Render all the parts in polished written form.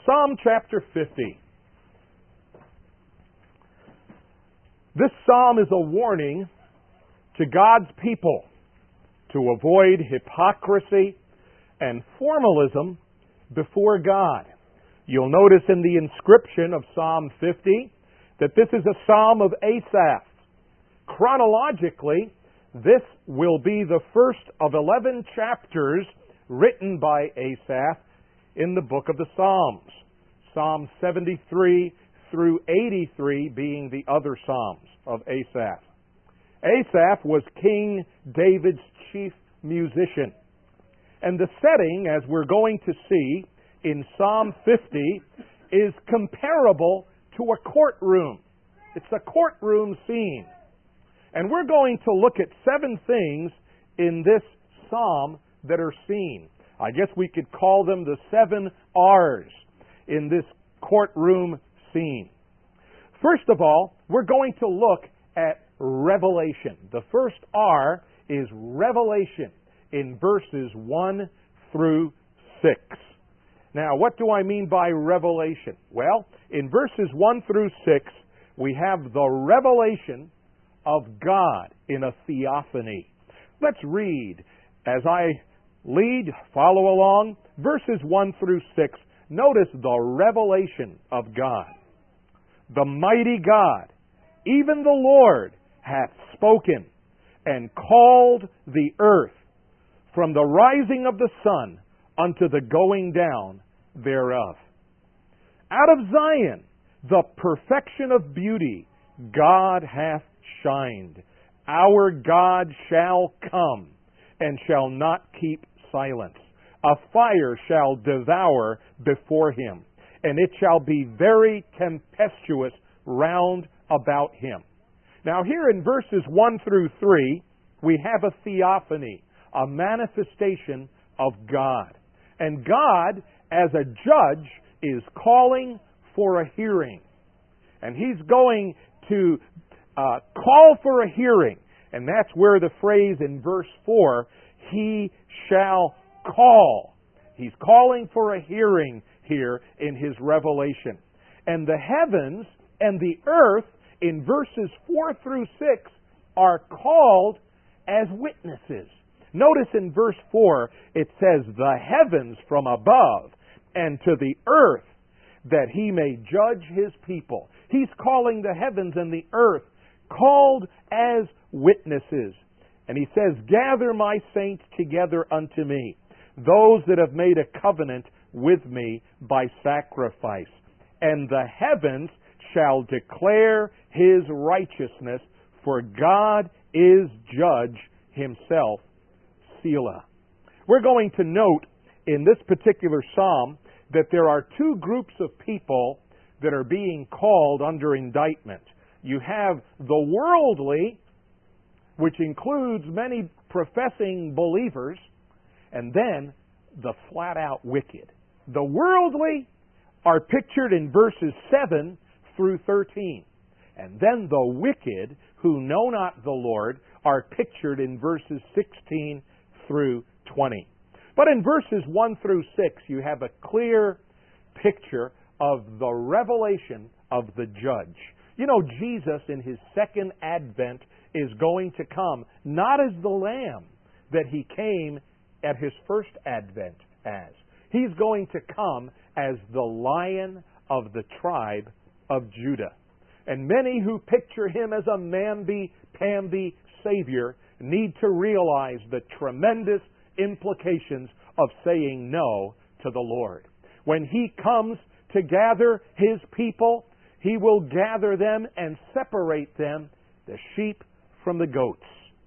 Psalm chapter 50. This psalm is a warning to God's people to avoid hypocrisy and formalism before God. You'll notice in the inscription of Psalm 50 that this is a psalm of Asaph. Chronologically, this will be the first of 11 chapters written by Asaph in the book of the Psalms. Psalm 73 through 83 being the other psalms of Asaph. Asaph was King David's chief musician. And the setting, as we're going to see in Psalm 50, is comparable to a courtroom. It's a courtroom scene. And we're going to look at 7 things in this psalm that are seen. I guess we could call them the 7 R's in this courtroom scene. First of all, we're going to look at revelation. The first R is revelation in verses 1 through 6. Now, what do I mean by revelation? Well, in verses 1 through 6, we have the revelation of God in a theophany. Let's read as I lead, follow along. Verses 1 through 6, notice the revelation of God. The mighty God, even the Lord, hath spoken and called the earth from the rising of the sun unto the going down thereof. Out of Zion, the perfection of beauty, God hath shined. Our God shall come and shall not keep silence. A fire shall devour before him, and it shall be very tempestuous round about him. Now here in verses 1 through 3, we have a theophany, a manifestation of God. And God, as a judge, is calling for a hearing. And He's going to call for a hearing. And that's where the phrase in verse 4, He shall call. He's calling for a hearing here in His revelation. And the heavens and the earth in verses 4 through 6 are called as witnesses. Notice in verse 4 it says, the heavens from above and to the earth, that He may judge His people. He's calling the heavens and the earth called as witnesses. And He says, gather my saints together unto me, those that have made a covenant with me by sacrifice. And the heavens shall declare His righteousness, for God is judge Himself. Selah. We're going to note in this particular psalm that there are 2 groups of people that are being called under indictment. You have the worldly, which includes many professing believers, and then the flat-out wicked. The worldly are pictured in verses 7 through 13. And then the wicked, who know not the Lord, are pictured in verses 16 through 20. But in verses 1 through 6, you have a clear picture of the revelation of the judge. You know, Jesus in His second advent is going to come not as the lamb that He came at His first advent as. He's going to come as the Lion of the tribe of Judah. And many who picture Him as a mamby-pamby Savior need to realize the tremendous implications of saying no to the Lord. When He comes to gather His people, He will gather them and separate them, the sheep from the goats.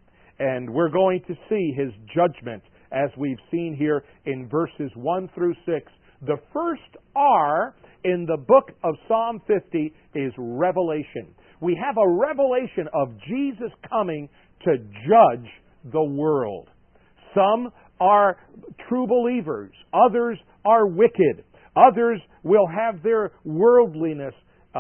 And we're going to see His judgment as we've seen here in verses 1 through 6. The first R in the book of Psalm 50 is revelation. We have a revelation of Jesus coming to judge the world. Some are true believers. Others are wicked. Others will have their worldliness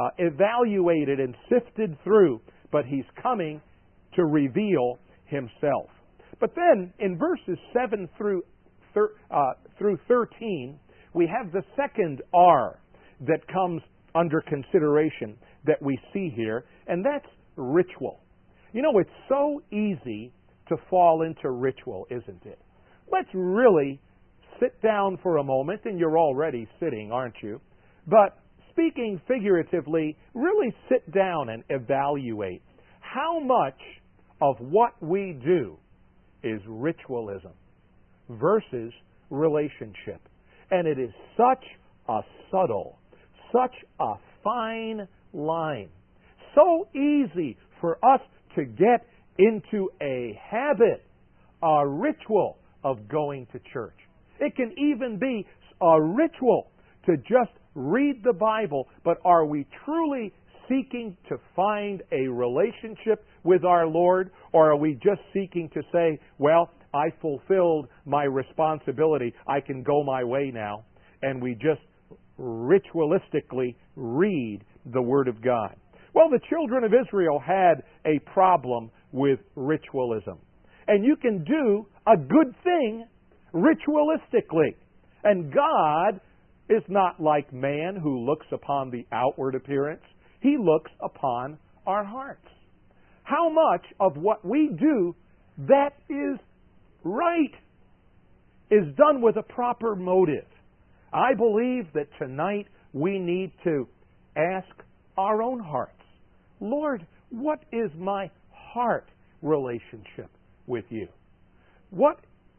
evaluated and sifted through. But He's coming to reveal Himself. But then in verses 7 through 13, we have the second R. that comes under consideration that we see here, and that's ritual. You know, it's so easy to fall into ritual, isn't it? Let's really sit down for a moment, and you're already sitting, aren't you? But speaking figuratively, really sit down and evaluate how much of what we do is ritualism versus relationship. And it is such a subtle, such a fine line. So easy for us to get into a habit, a ritual of going to church. It can even be a ritual to just read the Bible, but are we truly seeking to find a relationship with our Lord, or are we just seeking to say, well, I fulfilled my responsibility, I can go my way now, and we just ritualistically read the Word of God? Well, the children of Israel had a problem with ritualism. And you can do a good thing ritualistically. And God is not like man who looks upon the outward appearance. He looks upon our hearts. How much of what we do that is right is done with a proper motive? I believe that tonight we need to ask our own hearts, Lord, what is my heart relationship with you? What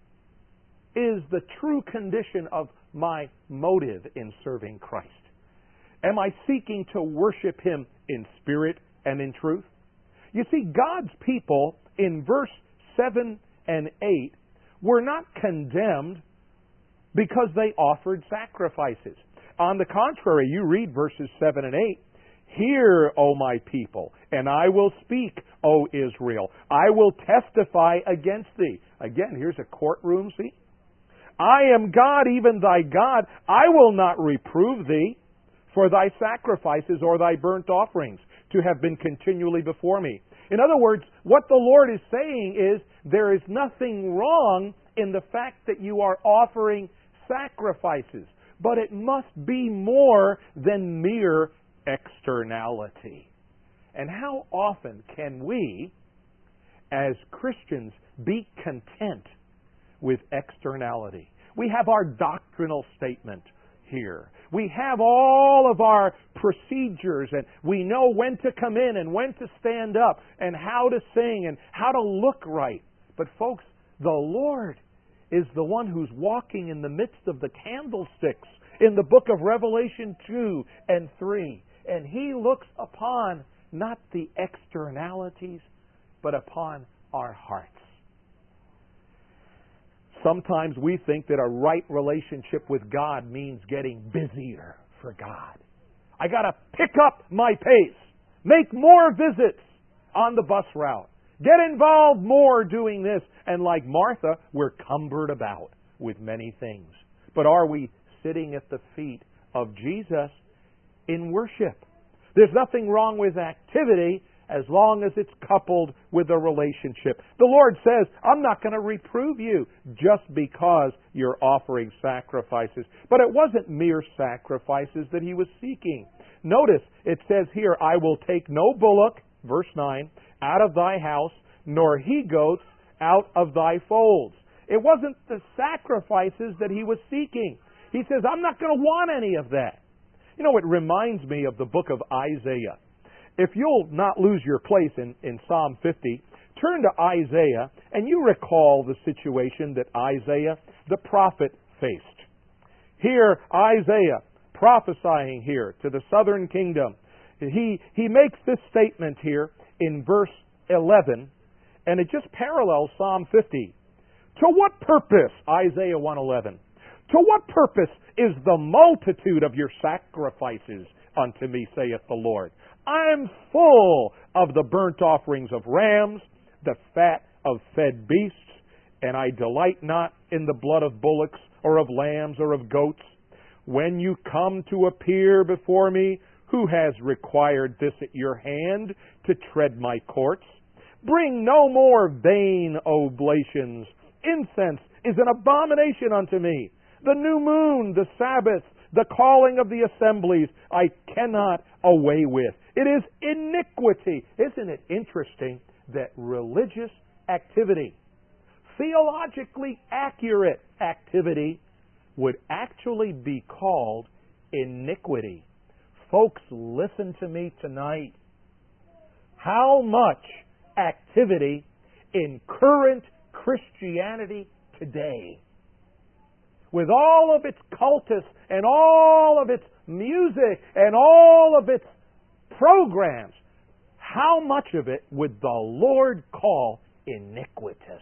is the true condition of my motive in serving Christ? Am I seeking to worship Him in spirit and in truth? You see, God's people in verse 7 and 8 were not condemned because they offered sacrifices. On the contrary, you read verses 7 and 8, Hear, O my people, and I will speak, O Israel. I will testify against thee. Again, here's a courtroom scene. I am God, even thy God. I will not reprove thee for thy sacrifices or thy burnt offerings to have been continually before me. In other words, what the Lord is saying is there is nothing wrong in the fact that you are offering sacrifices, but it must be more than mere externality. And how often can we, as Christians, be content with externality? We have our doctrinal statement here. We have all of our procedures, and we know when to come in and when to stand up and how to sing and how to look right. But folks, the Lord is the one who's walking in the midst of the candlesticks in the book of Revelation 2 and 3. And He looks upon not the externalities, but upon our hearts. Sometimes we think that a right relationship with God means getting busier for God. I got to pick up my pace, make more visits on the bus route, get involved more doing this. And like Martha, we're cumbered about with many things. But are we sitting at the feet of Jesus in worship? There's nothing wrong with activity as long as it's coupled with a relationship. The Lord says, I'm not going to reprove you just because you're offering sacrifices. But it wasn't mere sacrifices that He was seeking. Notice, it says here, I will take no bullock, verse 9, out of thy house, nor he-goats out of thy folds. It wasn't the sacrifices that He was seeking. He says, I'm not going to want any of that. You know, it reminds me of the book of Isaiah. If you'll not lose your place in Psalm 50, turn to Isaiah, and you recall the situation that Isaiah, the prophet, faced. Here, Isaiah, prophesying here to the southern kingdom, he makes this statement here in verse 11, and it just parallels Psalm 50. To what purpose, Isaiah 1:11, to what purpose is the multitude of your sacrifices unto me, saith the Lord? I am full of the burnt offerings of rams, the fat of fed beasts, and I delight not in the blood of bullocks or of lambs or of goats. When you come to appear before me, who has required this at your hand to tread my courts? Bring no more vain oblations. Incense is an abomination unto me. The new moon, the Sabbath, the calling of the assemblies I cannot away with. It is iniquity. Isn't it interesting that religious activity, theologically accurate activity, would actually be called iniquity? Folks, listen to me tonight. How much activity in current Christianity today, with all of its cultists and all of its music and all of its programs, how much of it would the Lord call iniquitous?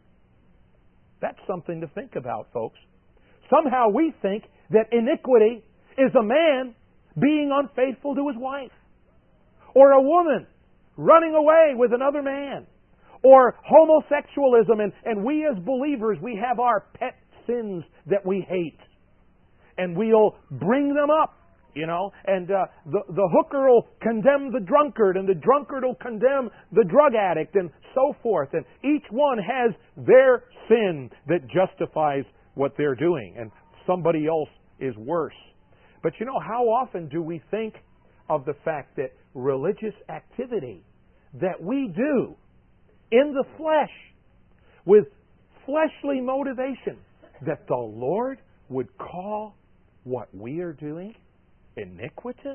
That's something to think about, folks. Somehow we think that iniquity is a man being unfaithful to his wife, or a woman running away with another man, or homosexualism, and we as believers, we have our pet sins that we hate, and we'll bring them up, and the hooker will condemn the drunkard, and the drunkard will condemn the drug addict, and so forth, and each one has their sin that justifies what they're doing, and somebody else is worse. But how often do we think of the fact that religious activity that we do in the flesh, with fleshly motivation, that the Lord would call what we are doing iniquitous?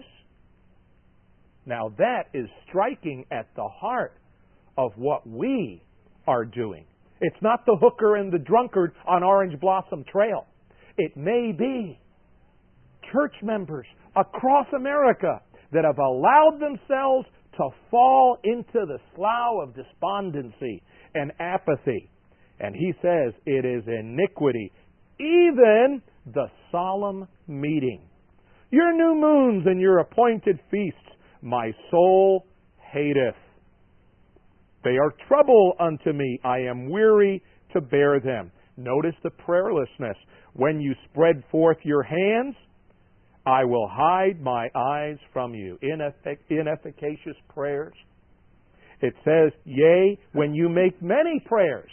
Now that is striking at the heart of what we are doing. It's not the hooker and the drunkard on Orange Blossom Trail. It may be church members across America that have allowed themselves to fall into the slough of despondency and apathy. And he says it is iniquity, even the solemn meeting. Your new moons and your appointed feasts, my soul hateth. They are trouble unto me. I am weary to bear them. Notice the prayerlessness. When you spread forth your hands, I will hide my eyes from you. Inefficacious prayers. It says, yea, when you make many prayers,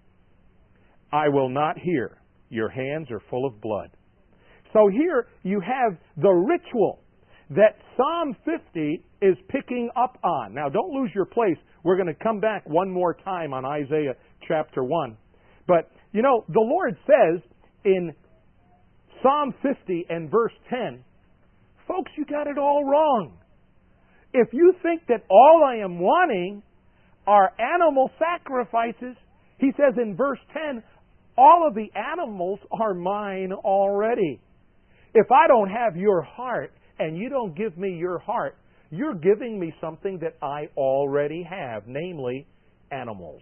I will not hear. Your hands are full of blood. So here you have the ritual that Psalm 50 is picking up on. Now don't lose your place. We're going to come back one more time on Isaiah chapter 1. But, the Lord says in Psalm 50 and verse 10, folks, you got it all wrong. If you think that all I am wanting are animal sacrifices, he says in verse 10, all of the animals are mine already. If I don't have your heart and you don't give me your heart, you're giving me something that I already have, namely animals.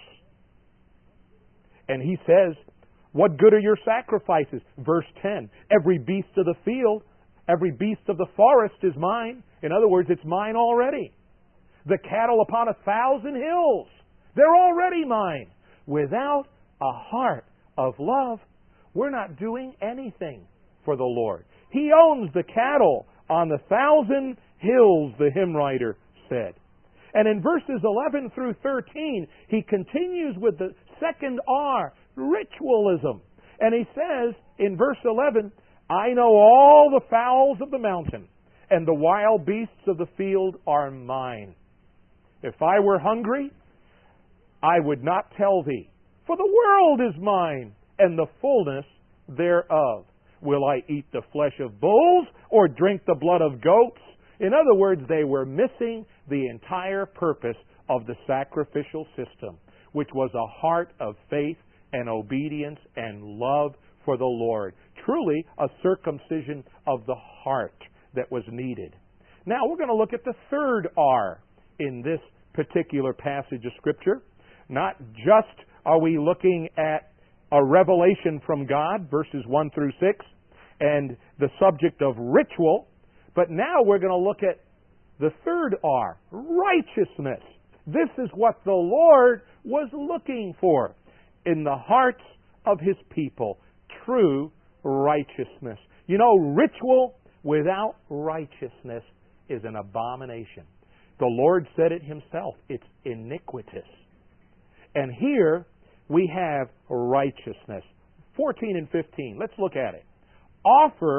And he says, what good are your sacrifices? Verse 10, every beast of the field, every beast of the forest is mine. In other words, it's mine already. The cattle upon 1,000 hills, they're already mine. Without a heart of love, we're not doing anything for the Lord. He owns the cattle on 1,000 hills, the hymn writer said. And in verses 11 through 13, he continues with the second R, ritualism. And he says in verse 11, I know all the fowls of the mountain, and the wild beasts of the field are mine. If I were hungry, I would not tell thee, for the world is mine, and the fullness thereof. Will I eat the flesh of bulls, or drink the blood of goats? In other words, they were missing the entire purpose of the sacrificial system, which was a heart of faith and obedience and love for the Lord. Truly, a circumcision of the heart that was needed. Now, we're going to look at the third R in this particular passage of Scripture. Not just are we looking at a revelation from God, verses 1 through 6, and the subject of ritual, but now we're going to look at the third R, righteousness. This is what the Lord was looking for in the hearts of His people, true righteousness. Ritual without righteousness is an abomination. The Lord said it Himself. It's iniquitous. And here we have righteousness. 14 and 15. Let's look at it. Offer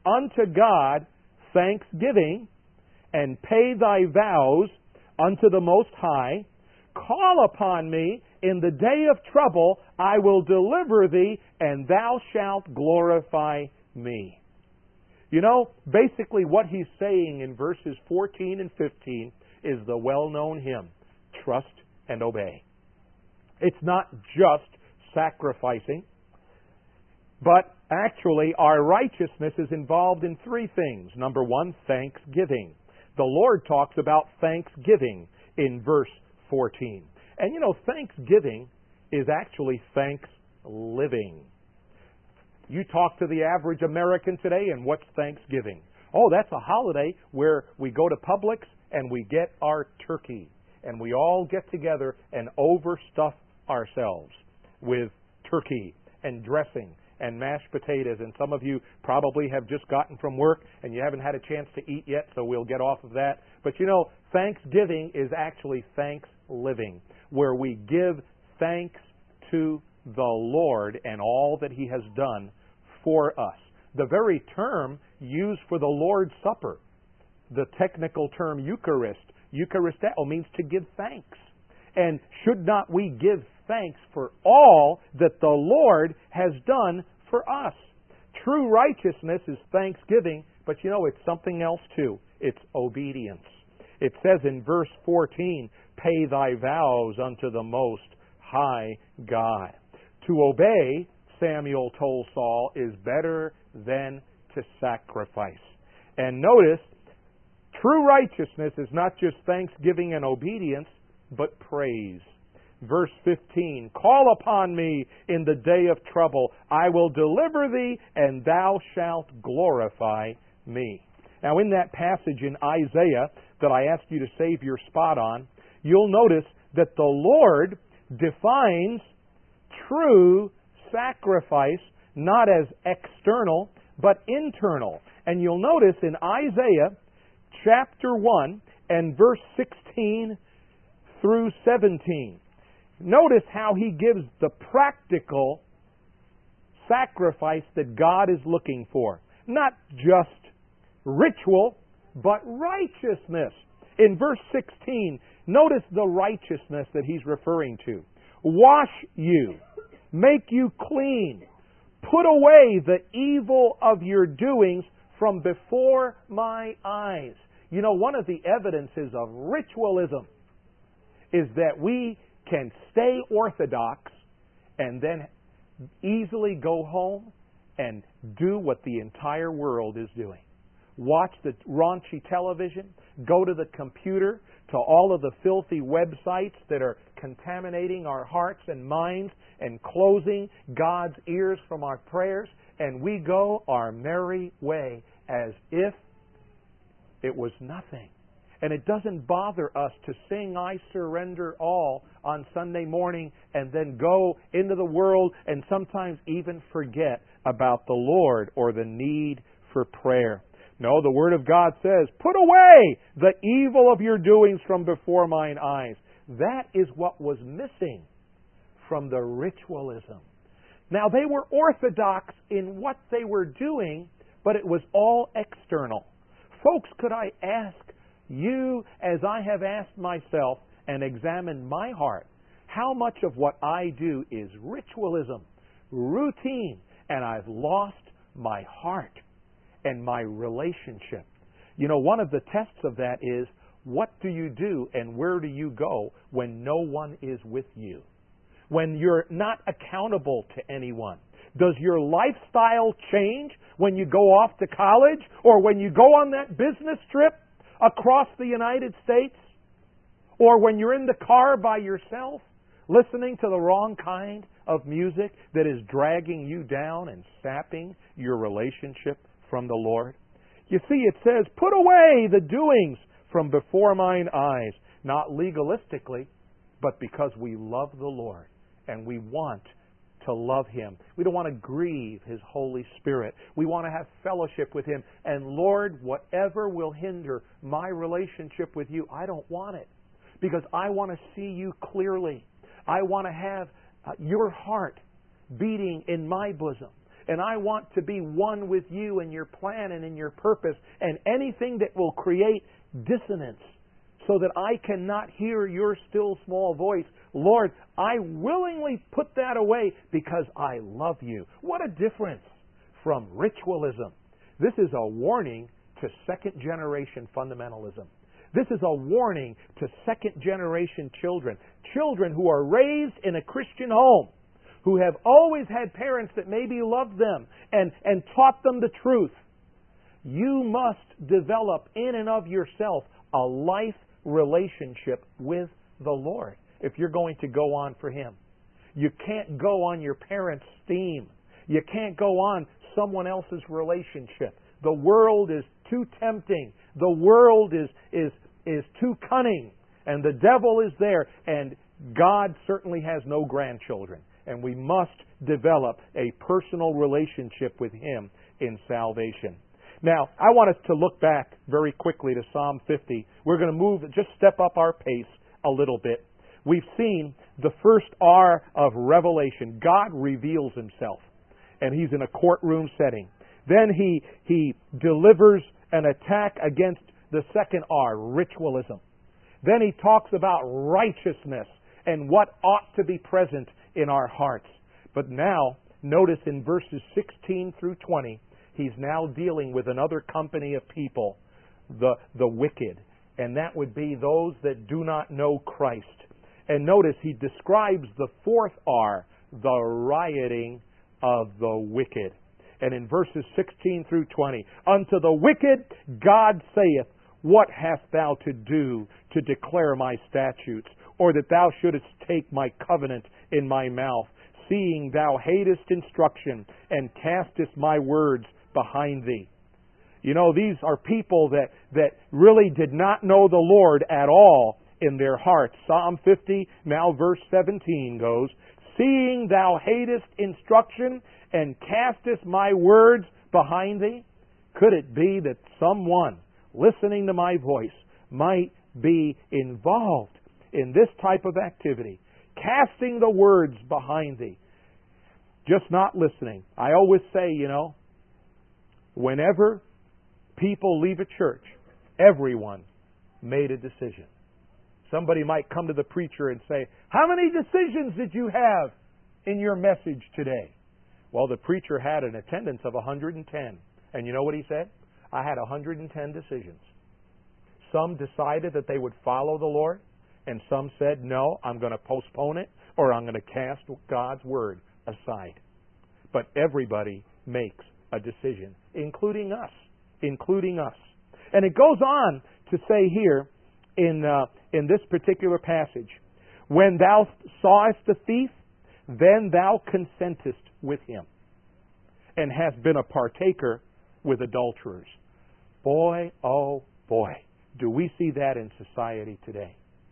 unto God thanksgiving, and pay thy vows unto the Most High. Call upon me in the day of trouble. I will deliver thee, and thou shalt glorify me. You know, basically what he's saying in verses 14 and 15 is the well-known hymn, Trust and Obey. It's not just sacrificing, but actually our righteousness is involved in three things. Number one, thanksgiving. The Lord talks about thanksgiving in verse 14. And you know, thanksgiving is actually thanks living. You talk to the average American today, and what's Thanksgiving? Oh, that's a holiday where we go to Publix and we get our turkey. And we all get together and overstuff ourselves with turkey and dressing and mashed potatoes. And some of you probably have just gotten from work and you haven't had a chance to eat yet, so we'll get off of that. But you know, Thanksgiving is actually thanks living, where we give thanks to the Lord and all that He has done for us. The very term used for the Lord's Supper, the technical term Eucharist, Eucharisteo, means to give thanks. And should not we give thanks for all that the Lord has done for us? True righteousness is thanksgiving, but you know, it's something else too. It's obedience. It says in verse 14, pay thy vows unto the Most High God. To obey, Samuel told Saul, is better than to sacrifice. And notice, true righteousness is not just thanksgiving and obedience, but praise. Verse 15, call upon me in the day of trouble. I will deliver thee, and thou shalt glorify me. Now, in that passage in Isaiah that I asked you to save your spot on, you'll notice that the Lord defines true sacrifice not as external, but internal. And you'll notice in Isaiah chapter 1 and verse 16 through 17, notice how he gives the practical sacrifice that God is looking for. Not just ritual, but righteousness. In verse 16, notice the righteousness that he's referring to. Wash you, make you clean, put away the evil of your doings from before my eyes. You know, one of the evidences of ritualism is that we can stay orthodox and then easily go home and do what the entire world is doing. Watch the raunchy television, go to the computer, to all of the filthy websites that are contaminating our hearts and minds and closing God's ears from our prayers, and we go our merry way as if it was nothing. And it doesn't bother us to sing I Surrender All on Sunday morning and then go into the world and sometimes even forget about the Lord or the need for prayer. No, the Word of God says, put away the evil of your doings from before mine eyes. That is what was missing from the ritualism. Now, they were orthodox in what they were doing, but it was all external. Folks, could I ask you, as I have asked myself and examined my heart, how much of what I do is ritualism, routine, and I've lost my heart and my relationship? You know, one of the tests of that is, what do you do and where do you go when no one is with you? When you're not accountable to anyone? Does your lifestyle change when you go off to college or when you go on that business trip across the United States? Or when you're in the car by yourself, listening to the wrong kind of music that is dragging you down and sapping your relationship from the Lord? You see, it says, put away the doings from before mine eyes. Not legalistically, but because we love the Lord and we want to love Him. We don't want to grieve His Holy Spirit. We want to have fellowship with Him. And Lord, whatever will hinder my relationship with You, I don't want it. Because I want to see You clearly. I want to have Your heart beating in my bosom. and I want to be one with you in your plan and in your purpose, and anything that will create dissonance so that I cannot hear your still small voice, Lord, I willingly put that away because I love you. What a difference from ritualism. This is a warning to second-generation fundamentalism. This is a warning to second-generation children. Children who are raised in a Christian home, who have always had parents that maybe loved them and taught them the truth. You must develop in and of yourself a life relationship with the Lord if you're going to go on for Him. You can't go on your parents' steam. You can't go on someone else's relationship. The world is too tempting. The world is too cunning. And the devil is there. And God certainly has no grandchildren. And we must develop a personal relationship with Him in salvation. Now, I want us to look back very quickly to Psalm 50. We're going to move, just step up our pace a little bit. We've seen the first R of revelation. God reveals Himself. And He's in a courtroom setting. Then He delivers an attack against the second R, ritualism. Then He talks about righteousness and what ought to be present in our hearts. But now, notice in verses 16 through 20, He's now dealing with another company of people, the wicked. And that would be those that do not know Christ. And notice He describes the fourth R, the rioting of the wicked. And in verses 16 through 20, unto the wicked God saith, what hast thou to do to declare my statutes, or that thou shouldest take my covenant in my mouth, seeing thou hatest instruction, and castest my words behind thee. You know, these are people that really did not know the Lord at all in their hearts. Psalm 50, now verse 17 goes, seeing thou hatest instruction, and castest my words behind thee. Could it be that someone listening to my voice might be involved in this type of activity, casting the words behind thee, just not listening? I always say, whenever people leave a church, everyone made a decision. Somebody might come to the preacher and say, how many decisions did you have in your message today? Well, the preacher had an attendance of 110. And you know what he said? I had 110 decisions. Some decided that they would follow the Lord, and some said, no, I'm going to postpone it, or I'm going to cast God's Word aside. But everybody makes a decision, including us. And it goes on to say here in this particular passage, when thou sawest the thief, then thou consentest with him, and hast been a partaker with adulterers. Boy, oh boy, do we see that in society today.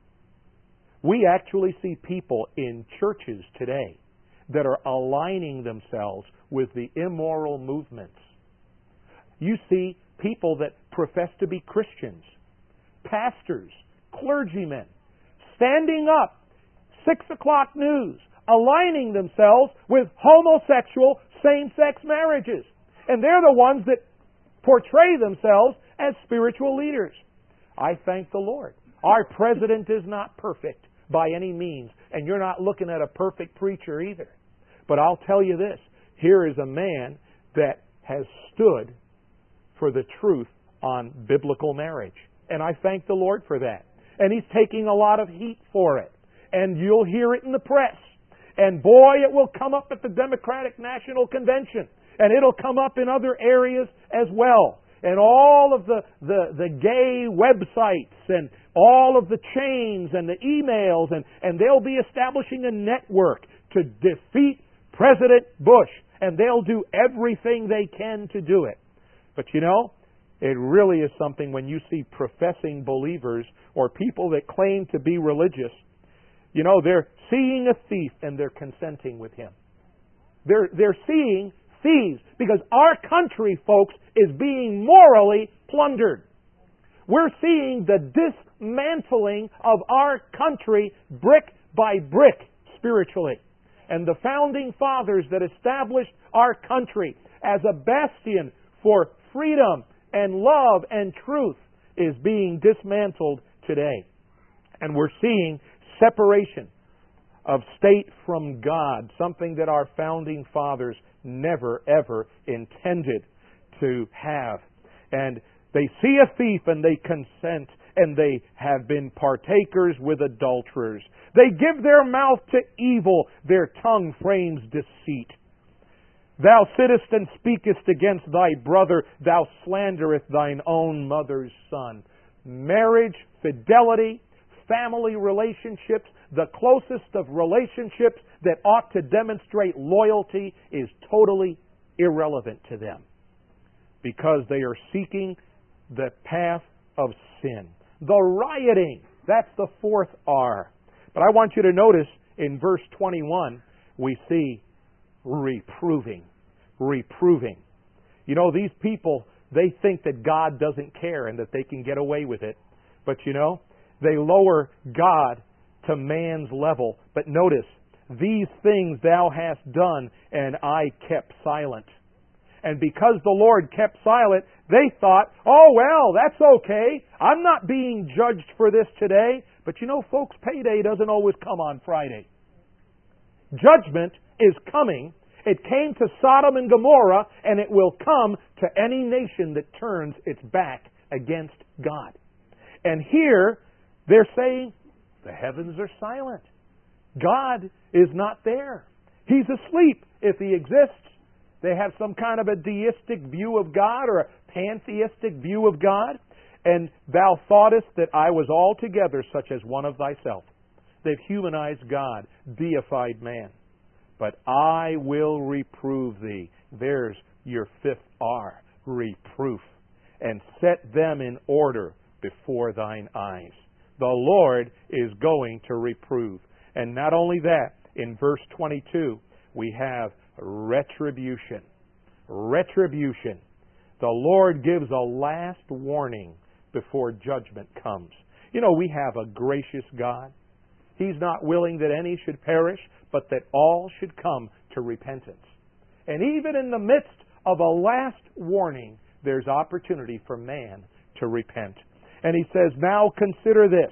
We actually see people in churches today that are aligning themselves with the immoral movements. You see people that profess to be Christians, pastors, clergymen, standing up, 6 o'clock news, aligning themselves with homosexual same-sex marriages. And they're the ones that portray themselves as spiritual leaders. I thank the Lord. Our president is not perfect by any means, and you're not looking at a perfect preacher either. But I'll tell you this, here is a man that has stood for the truth on biblical marriage. And I thank the Lord for that. And he's taking a lot of heat for it. And you'll hear it in the press. And boy, it will come up at the Democratic National Convention. And it'll come up in other areas as well. And all of the gay websites and all of the chains and the emails, and they'll be establishing a network to defeat President Bush. And they'll do everything they can to do it. But it really is something when you see professing believers or people that claim to be religious, they're seeing a thief and they're consenting with him. They're seeing thieves because our country, folks, is being morally plundered. We're seeing the dismantling of our country brick by brick spiritually. And the founding fathers that established our country as a bastion for freedom and love and truth is being dismantled today. And we're seeing separation of state from God, something that our founding fathers never, ever intended to have. And they see a thief and they consent, and they have been partakers with adulterers. They give their mouth to evil, their tongue frames deceit. Thou sittest and speakest against thy brother, thou slanderest thine own mother's son. Marriage, fidelity, family relationships, the closest of relationships that ought to demonstrate loyalty is totally irrelevant to them because they are seeking the path of sin. The rioting, that's the fourth R. But I want you to notice in verse 21, we see reproving. Reproving. You know, these people, they think that God doesn't care and that they can get away with it. But you know, they lower God to man's level. But notice, these things thou hast done, and I kept silent. And because the Lord kept silent, they thought, oh, well, that's okay. I'm not being judged for this today. But you know, folks, payday doesn't always come on Friday. Judgment is coming. It came to Sodom and Gomorrah, and it will come to any nation that turns its back against God. And here, they're saying, the heavens are silent. God is not there. He's asleep if He exists. They have some kind of a deistic view of God or a pantheistic view of God. And thou thoughtest that I was altogether such as one of thyself. They've humanized God, deified man. But I will reprove thee. There's your fifth R, reproof. And set them in order before thine eyes. The Lord is going to reprove. And not only that, in verse 22, we have retribution. Retribution. The Lord gives a last warning before judgment comes. You know, we have a gracious God. He's not willing that any should perish, but that all should come to repentance. And even in the midst of a last warning, there's opportunity for man to repent. And He says, now consider this,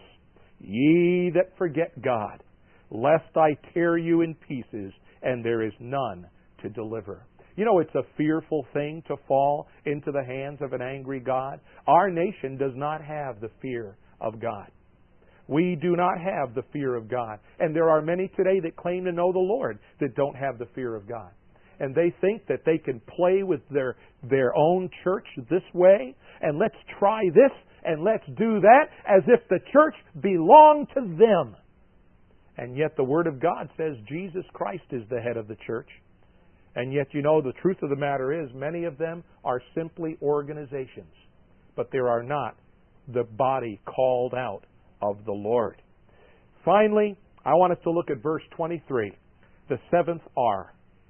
ye that forget God, lest I tear you in pieces, and there is none to deliver. You know, it's a fearful thing to fall into the hands of an angry God. Our nation does not have the fear of God. We do not have the fear of God. And there are many today that claim to know the Lord that don't have the fear of God. And they think that they can play with their own church this way, and let's try this, and let's do that, as if the church belonged to them. And yet the Word of God says Jesus Christ is the head of the church. And yet, you know, the truth of the matter is many of them are simply organizations. But there are not the body called out of the Lord. Finally, I want us to look at verse 23, the seventh R,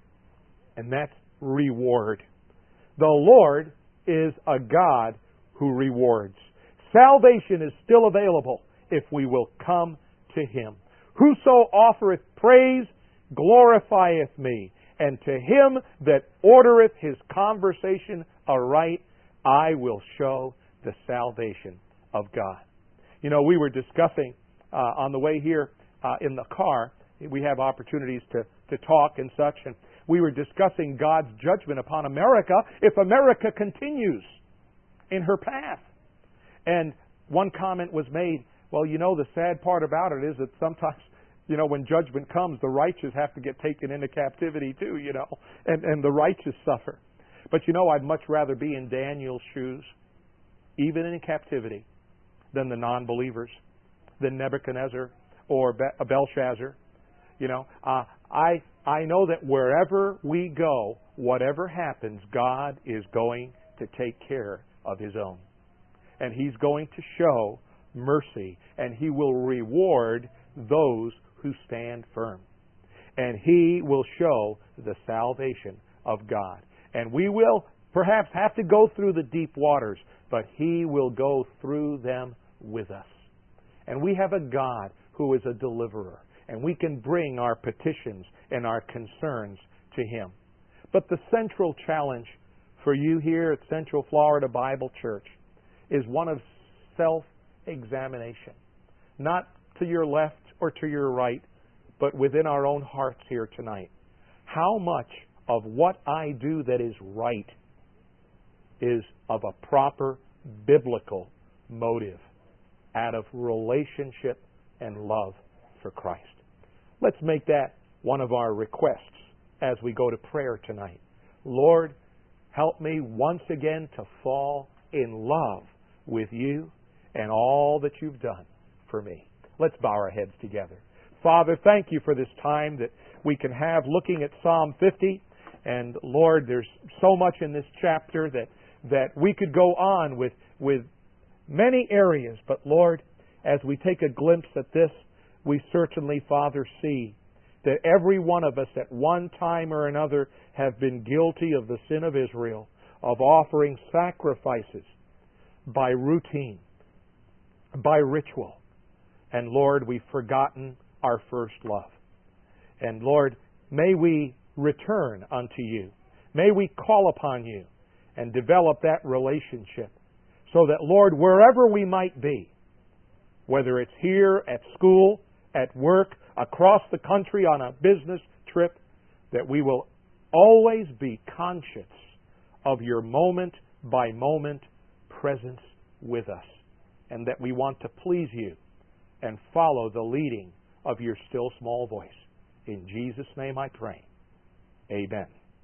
and that's reward. The Lord is a God who rewards. Salvation is still available if we will come to Him. Whoso offereth praise glorifieth me, and to him that ordereth his conversation aright, I will show the salvation of God. You know, we were discussing on the way here in the car, we have opportunities to talk and such, and we were discussing God's judgment upon America if America continues in her path. And one comment was made, well, you know, the sad part about it is that sometimes, you know, when judgment comes, the righteous have to get taken into captivity too, you know, and the righteous suffer. But you know, I'd much rather be in Daniel's shoes, even in captivity, than the non-believers, than Nebuchadnezzar or Belshazzar. You know, I know that wherever we go, whatever happens, God is going to take care of His own. And He's going to show mercy, and He will reward those who stand firm. And He will show the salvation of God. And we will perhaps have to go through the deep waters, but He will go through them with us. And we have a God who is a deliverer. and we can bring our petitions and our concerns to Him. But the central challenge for you here at Central Florida Bible Church is one of self-examination. Not to your left or to your right, but within our own hearts here tonight. How much of what I do that is right is of a proper biblical motive out of relationship and love for Christ? Let's make that one of our requests as we go to prayer tonight. Lord, help me once again to fall in love with You and all that You've done for me. Let's bow our heads together. Father, thank You for this time that we can have looking at Psalm 50. And Lord, there's so much in this chapter that we could go on with many areas. But Lord, as we take a glimpse at this, we certainly, Father, see that every one of us at one time or another have been guilty of the sin of Israel, of offering sacrifices by routine, by ritual. And Lord, we've forgotten our first love. And Lord, may we return unto You. May we call upon You and develop that relationship so that, Lord, wherever we might be, whether it's here, at school, at work, across the country on a business trip, that we will always be conscious of Your moment-by-moment presence with us, and that we want to please You and follow the leading of Your still small voice. In Jesus' name I pray. Amen.